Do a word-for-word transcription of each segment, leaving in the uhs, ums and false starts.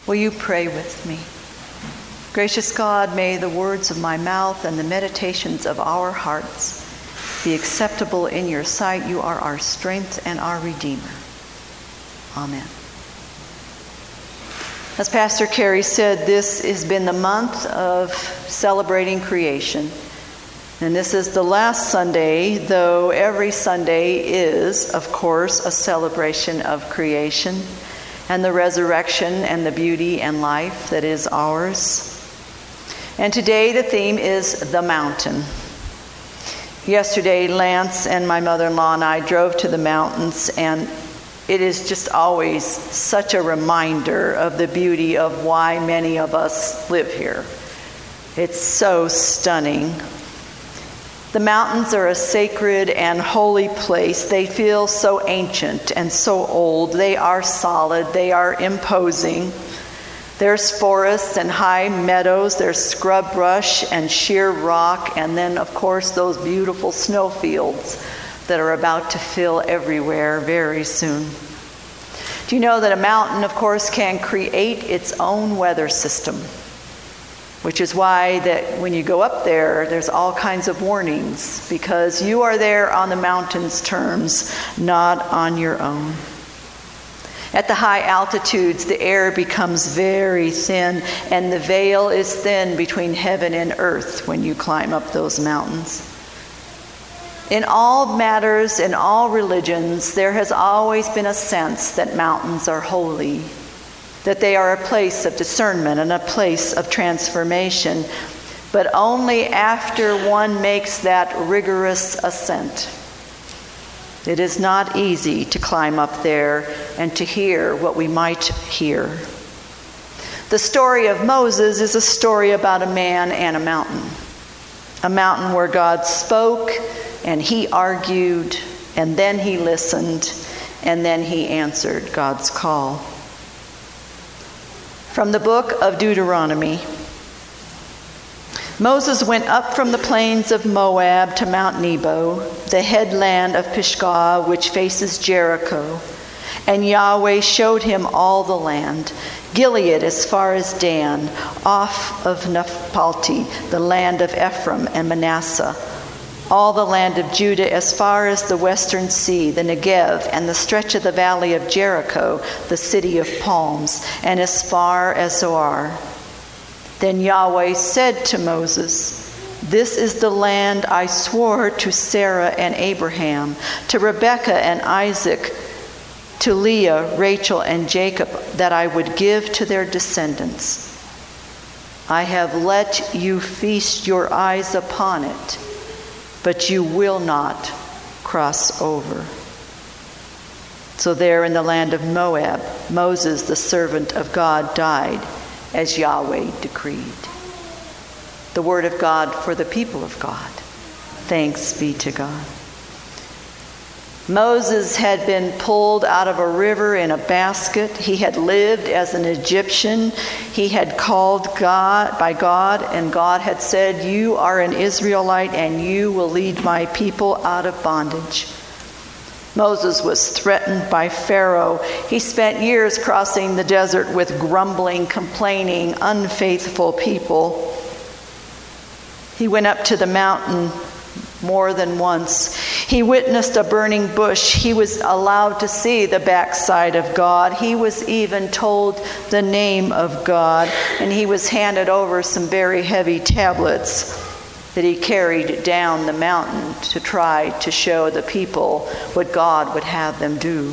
Will you pray with me? Gracious God, may the words of my mouth and the meditations of our hearts be acceptable in your sight. You are our strength and our Redeemer. Amen. As Pastor Carey said, this has been the month of celebrating creation. And this is the last Sunday, though every Sunday is, of course, a celebration of creation and the resurrection and the beauty and life that is ours. And today the theme is the mountain. Yesterday, Lance and my mother-in-law and I drove to the mountains, and it is just always such a reminder of the beauty of why many of us live here. It's so stunning. The mountains are a sacred and holy place. They feel so ancient and so old. They are solid. They are imposing. There's forests and high meadows. There's scrub brush and sheer rock. And then, of course, those beautiful snowfields that are about to fill everywhere very soon. Do you know that a mountain, of course, can create its own weather system? Which is why that when you go up there, there's all kinds of warnings, because you are there on the mountain's terms, not on your own. At the high altitudes, the air becomes very thin, and the veil is thin between heaven and earth when you climb up those mountains. In all matters, in all religions, there has always been a sense that mountains are holy, that they are a place of discernment and a place of transformation, but only after one makes that rigorous ascent. It is not easy to climb up there and to hear what we might hear. The story of Moses is a story about a man and a mountain. A mountain where God spoke and he argued, and then he listened, and then he answered God's call. From the book of Deuteronomy. Moses went up from the plains of Moab to Mount Nebo, the headland of Pisgah, which faces Jericho. And Yahweh showed him all the land, Gilead as far as Dan, off of Naphtali, the land of Ephraim and Manasseh, all the land of Judah as far as the western sea, the Negev, and the stretch of the valley of Jericho, the city of palms, and as far as Zoar. Then Yahweh said to Moses, "This is the land I swore to Sarah and Abraham, to Rebekah and Isaac, to Leah, Rachel, and Jacob, that I would give to their descendants. I have let you feast your eyes upon it, but you will not cross over." So there in the land of Moab, Moses, the servant of God, died as Yahweh decreed. The word of God for the people of God. Thanks be to God. Moses had been pulled out of a river in a basket. He had lived as an Egyptian. He had called God by God, and God had said, "You are an Israelite, and you will lead my people out of bondage." Moses was threatened by Pharaoh. He spent years crossing the desert with grumbling, complaining, unfaithful people. He went up to the mountain more than once. He witnessed a burning bush. He was allowed to see the backside of God. He was even told the name of God, and he was handed over some very heavy tablets that he carried down the mountain to try to show the people what God would have them do.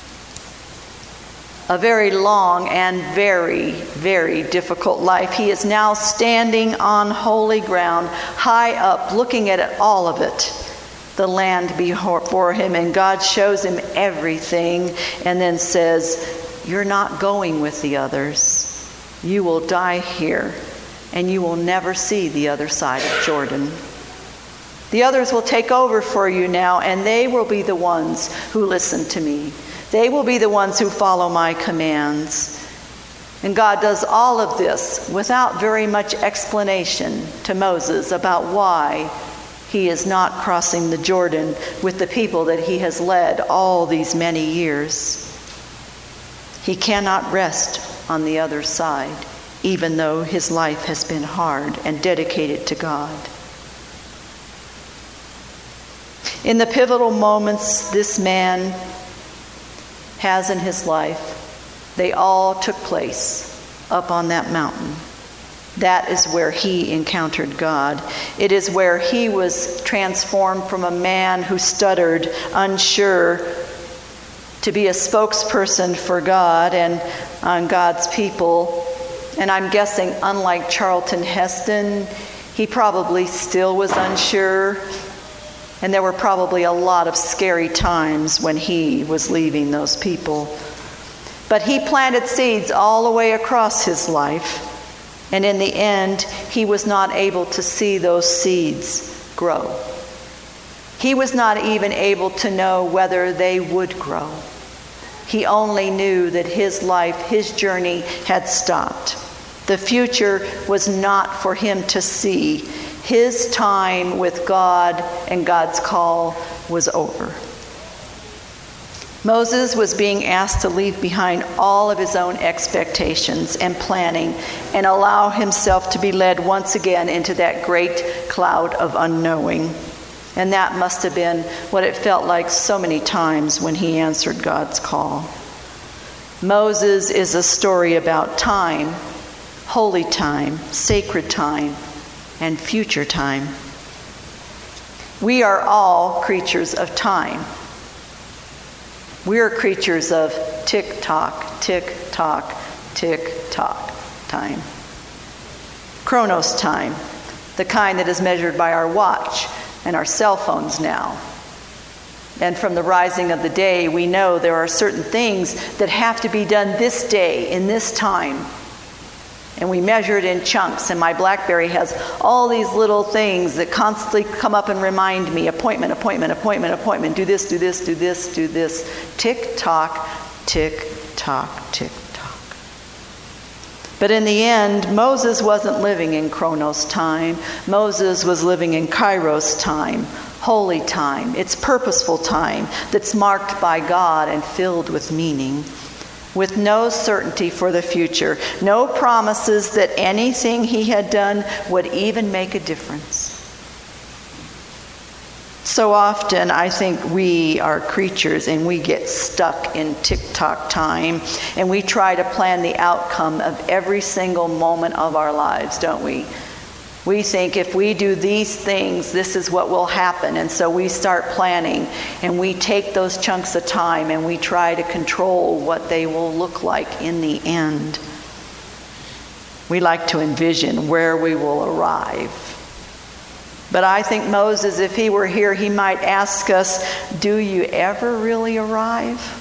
A very long and very, very difficult life. He is now standing on holy ground, high up, looking at it, all of it, the land before him, and God shows him everything and then says, "You're not going with the others. You will die here, and you will never see the other side of Jordan. The others will take over for you now, and they will be the ones who listen to me. They will be the ones who follow my commands." And God does all of this without very much explanation to Moses about why he is not crossing the Jordan with the people that he has led all these many years. He cannot rest on the other side, even though his life has been hard and dedicated to God. In the pivotal moments this man has in his life, they all took place up on that mountain. That is where he encountered God. It is where he was transformed from a man who stuttered, unsure, to be a spokesperson for God and on God's people. And I'm guessing, unlike Charlton Heston, he probably still was unsure. And there were probably a lot of scary times when he was leaving those people. But he planted seeds all the way across his life. And in the end, he was not able to see those seeds grow. He was not even able to know whether they would grow. He only knew that his life, his journey had stopped. The future was not for him to see. His time with God and God's call was over. Moses was being asked to leave behind all of his own expectations and planning and allow himself to be led once again into that great cloud of unknowing. And that must have been what it felt like so many times when he answered God's call. Moses is a story about time, holy time, sacred time, and future time. We are all creatures of time. We are creatures of tick-tock, tick-tock, tick-tock time. Chronos time, the kind that is measured by our watch and our cell phones now. And from the rising of the day, we know there are certain things that have to be done this day, in this time. And we measure it in chunks. And my BlackBerry has all these little things that constantly come up and remind me, appointment, appointment, appointment, appointment, do this, do this, do this, do this. Tick-tock, tick-tock, tick-tock. But in the end, Moses wasn't living in Chronos time. Moses was living in Kairos time, holy time. It's purposeful time that's marked by God and filled with meaning, with no certainty for the future, no promises that anything he had done would even make a difference. So often I think we are creatures and we get stuck in tick-tock time and we try to plan the outcome of every single moment of our lives, don't we? We think if we do these things, this is what will happen. And so we start planning and we take those chunks of time and we try to control what they will look like in the end. We like to envision where we will arrive. But I think Moses, if he were here, he might ask us, do you ever really arrive?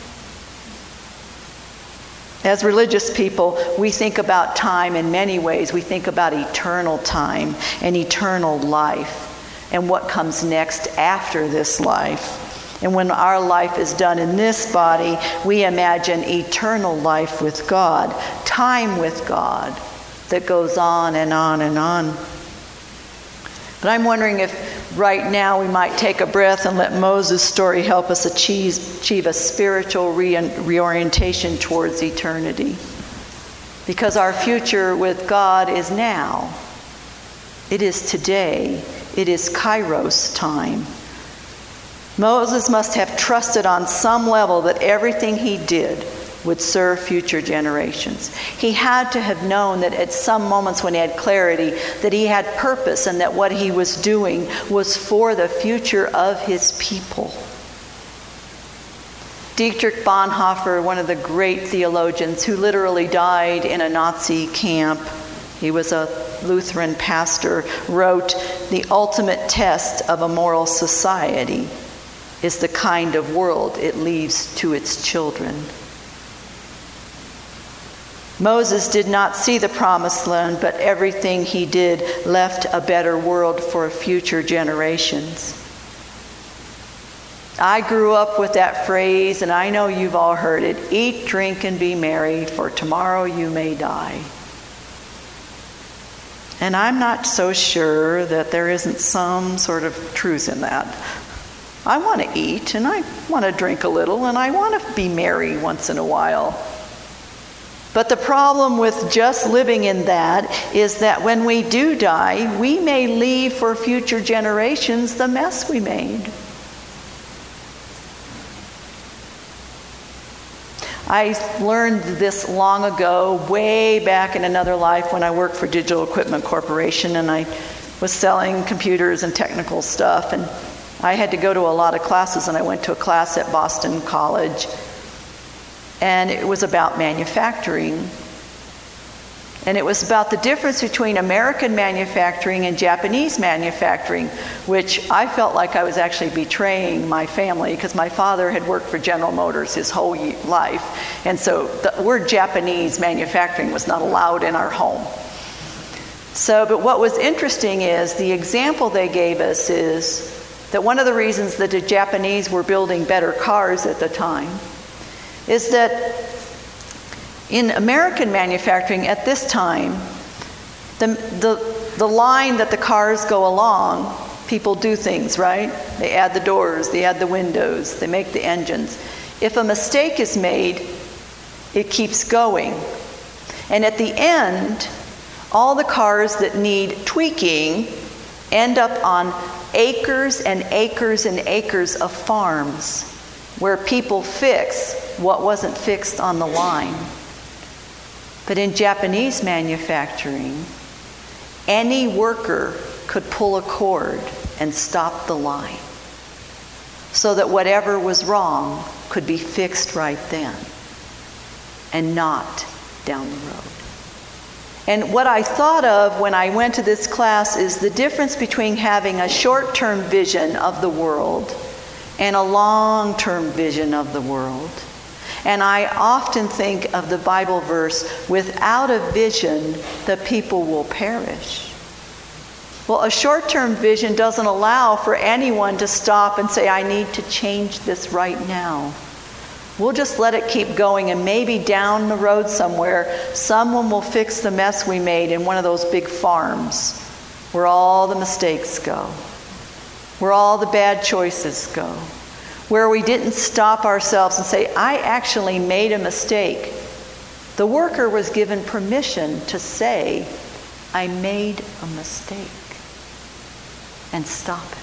As religious people, we think about time in many ways. We think about eternal time and eternal life and what comes next after this life. And when our life is done in this body, we imagine eternal life with God, time with God that goes on and on and on. But I'm wondering if right now we might take a breath and let Moses' story help us achieve, achieve a spiritual re- reorientation towards eternity. Because our future with God is now. It is today. It is Kairos time. Moses must have trusted on some level that everything he did would serve future generations. He had to have known that at some moments when he had clarity, that he had purpose and that what he was doing was for the future of his people. Dietrich Bonhoeffer, one of the great theologians who literally died in a Nazi camp, he was a Lutheran pastor, wrote, "The ultimate test of a moral society is the kind of world it leaves to its children." Moses did not see the promised land, but everything he did left a better world for future generations. I grew up with that phrase, and I know you've all heard it, eat, drink, and be merry, for tomorrow you may die. And I'm not so sure that there isn't some sort of truth in that. I want to eat, and I want to drink a little, and I want to be merry once in a while. But the problem with just living in that is that when we do die, we may leave for future generations the mess we made. I learned this long ago, way back in another life when I worked for Digital Equipment Corporation, and I was selling computers and technical stuff, and I had to go to a lot of classes, and I went to a class at Boston College, and it was about manufacturing. And it was about the difference between American manufacturing and Japanese manufacturing, which I felt like I was actually betraying my family because my father had worked for General Motors his whole life. And so the word Japanese manufacturing was not allowed in our home. So, but what was interesting is the example they gave us is that one of the reasons that the Japanese were building better cars at the time is that in American manufacturing at this time, the, the, the line that the cars go along, people do things, right? They add the doors, they add the windows, they make the engines. If a mistake is made, it keeps going. And at the end, all the cars that need tweaking end up on acres and acres and acres of farms where people fix what wasn't fixed on the line. But in Japanese manufacturing, any worker could pull a cord and stop the line so that whatever was wrong could be fixed right then and not down the road. And what I thought of when I went to this class is the difference between having a short-term vision of the world and a long-term vision of the world. And I often think of the Bible verse, without a vision, the people will perish. Well, a short-term vision doesn't allow for anyone to stop and say, I need to change this right now. We'll just let it keep going, and maybe down the road somewhere, someone will fix the mess we made in one of those big farms where all the mistakes go, where all the bad choices go, where we didn't stop ourselves and say, I actually made a mistake. The worker was given permission to say, I made a mistake, and stop it.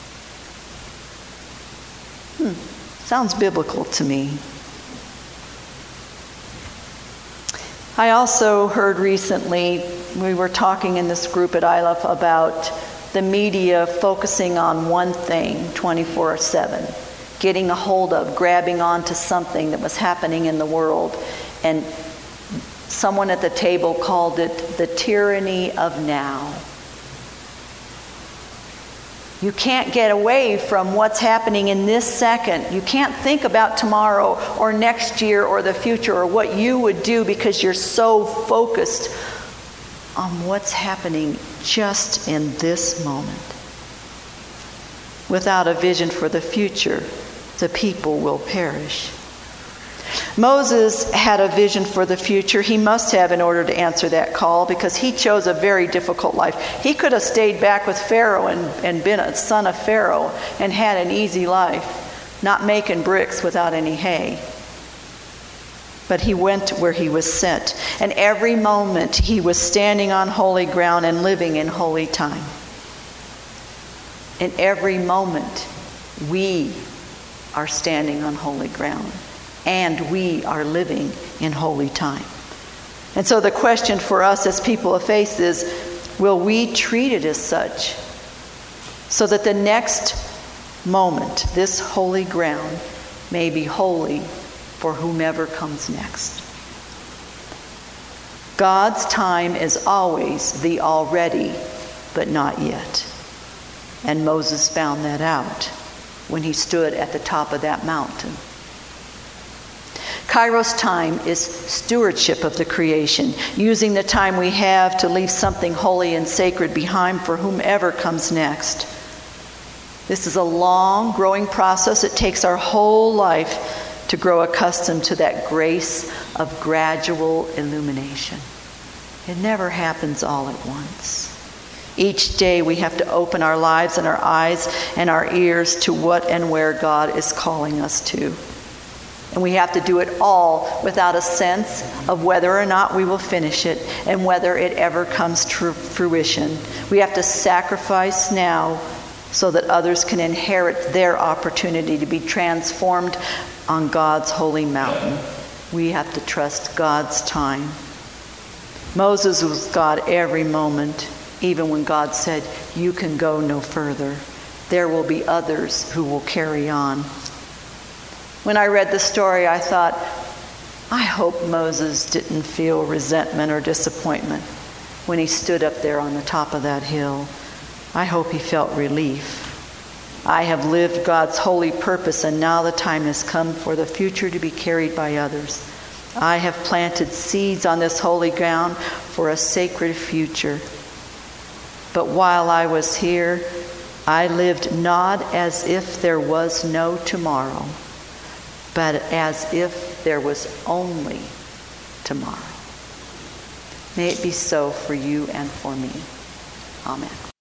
Hmm, sounds biblical to me. I also heard recently, we were talking in this group at I L F about the media focusing on one thing twenty-four seven. Getting a hold of, grabbing onto something that was happening in the world. And someone at the table called it the tyranny of now. You can't get away from what's happening in this second. You can't think about tomorrow or next year or the future or what you would do because you're so focused on what's happening just in this moment. Without a vision for the future, the people will perish. Moses had a vision for the future. He must have in order to answer that call because he chose a very difficult life. He could have stayed back with Pharaoh and, and been a son of Pharaoh and had an easy life, not making bricks without any hay. But he went where he was sent. And every moment he was standing on holy ground and living in holy time. In every moment we are standing on holy ground. And we are living in holy time. And so the question for us as people of faith is, will we treat it as such so that the next moment, this holy ground, may be holy for whomever comes next? God's time is always the already, but not yet. And Moses found that out when he stood at the top of that mountain. Kairos time is stewardship of the creation, using the time we have to leave something holy and sacred behind for whomever comes next. This is a long, growing process. It takes our whole life to grow accustomed to that grace of gradual illumination. It never happens all at once. Each day we have to open our lives and our eyes and our ears to what and where God is calling us to. And we have to do it all without a sense of whether or not we will finish it and whether it ever comes to fruition. We have to sacrifice now so that others can inherit their opportunity to be transformed on God's holy mountain. We have to trust God's time. Moses was God every moment, even when God said, "You can go no further. There will be others who will carry on." When I read the story, I thought, I hope Moses didn't feel resentment or disappointment when he stood up there on the top of that hill. I hope he felt relief. I have lived God's holy purpose, and now the time has come for the future to be carried by others. I have planted seeds on this holy ground for a sacred future. But while I was here, I lived not as if there was no tomorrow, but as if there was only tomorrow. May it be so for you and for me. Amen.